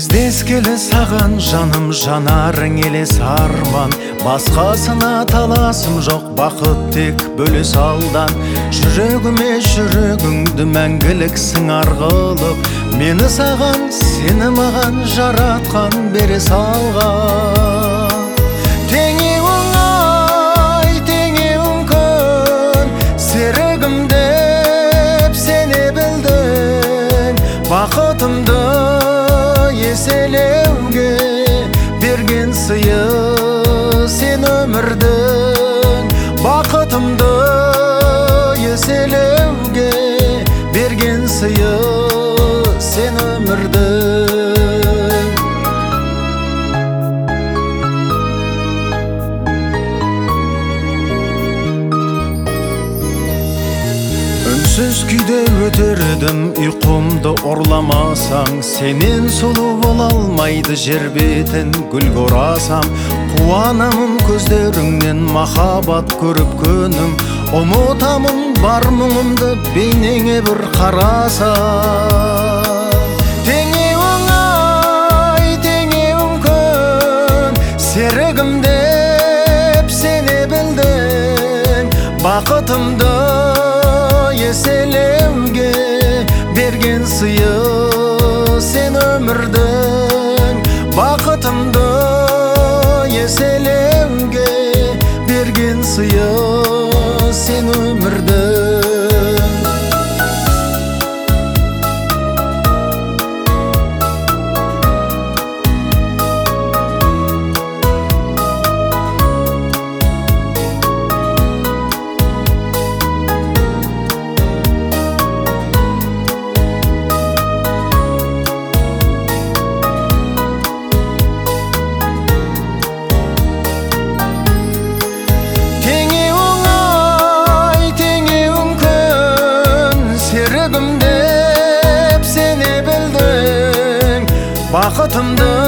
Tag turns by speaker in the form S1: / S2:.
S1: іздескелі саған жаным, жанарың елес арман. Басқасына таласым жоқ, бақыт тек бөлес алдан. Жүрегіме жүрегіңді мәңгіліксің арғылып, мені саған, сені маған жаратқан бере салған. Теңеуің ай, теңеуің күн, серігім деп сене білдің. Бақытымды еселеуге берген сыйы сен өмірдің. Бақытымды еселеуге берген сыйы сен өмірдің. Үнсіз күйде өтердім, ұйқымды орламасаң. Сенен сұлу бола алмайды жер бетін гүлге орасам. Қуанамын көздеріңнен махаббат көріп күнім. Ұмытамын бар мұңымды бейнеңе бір қарасам. Теңеуің ай, теңеуің күн, серігім деп сене білдің. Бақытымды еселеуге берген сыйы сен өмірдің. Бақытымды еселеуге берген сыйы сен өмірдің. Бақытымды